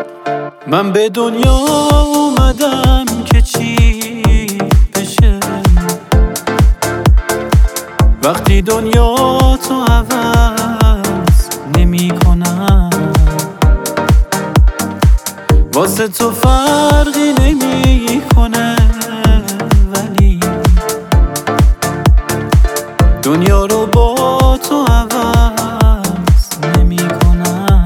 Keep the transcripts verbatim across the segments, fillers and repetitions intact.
من به دنیا اومدم که چی بشه وقتی دنیا تو عوض نمی کنم، واسه تو فرقی نمی کنه، ولی دنیا رو با تو عوض نمی کنم.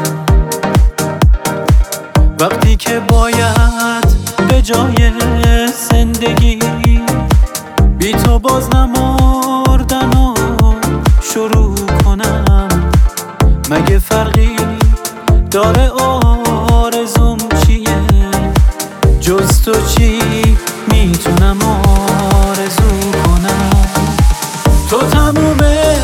وقتی که باید به جای زندگی بی تو باز نمردن و شروع کنم، مگه فرقی داره آرزوم چیه؟ جز تو چی میتونم آرزو کنم؟ تو تموم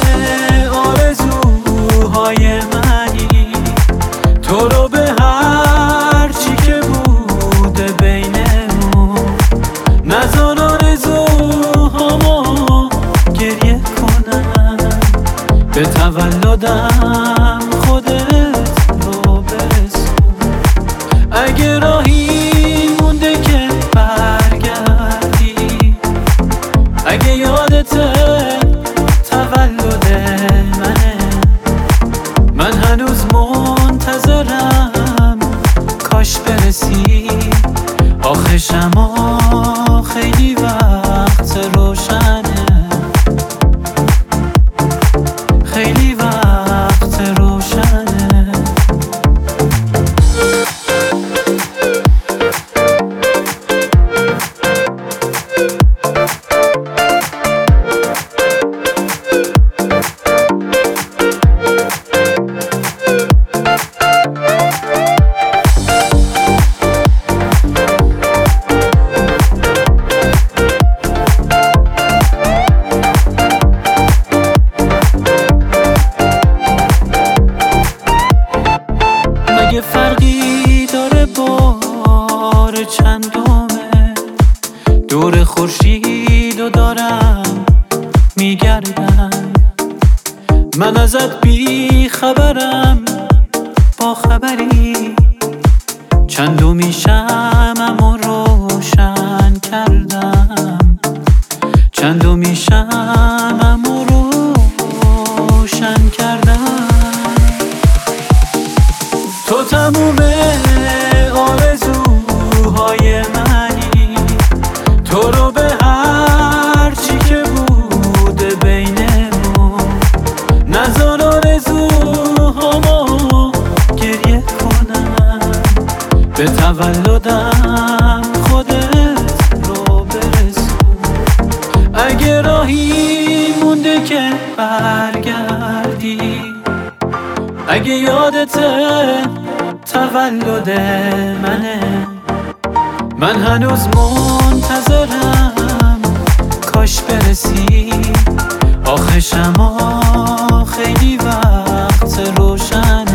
آرزوهای منی، تو رو به هر چی که بوده بینمون نذار آرزوهامو گریه کنم. به تولدم خودت رو برسون، اگه راهی مونده که برگردی، اگه یادته تولد منه، من هنوز منتظرم کاش برسی. آخه شما خیلی وقت روشنه، خیلی وقت روشنه. مگه فرقی داره بار چندمه؟ دور خورشید و دارم میگردم، من ازت بی خبرم، با خبری چندمی شمعمو روشن کردم، چندمی شمعمو روشن کردم. تو تموم آرزوهای منی، تو رو به هر چی که بوده بینمون نذار آرزوهامو گریه کنم. به تولدم خودت رو برسون، اگه راهی مونده که برگردی، اگه یادته تولد منه، من هنوز منتظرم کاش برسی. آخه شما خیلی وقت روشنه،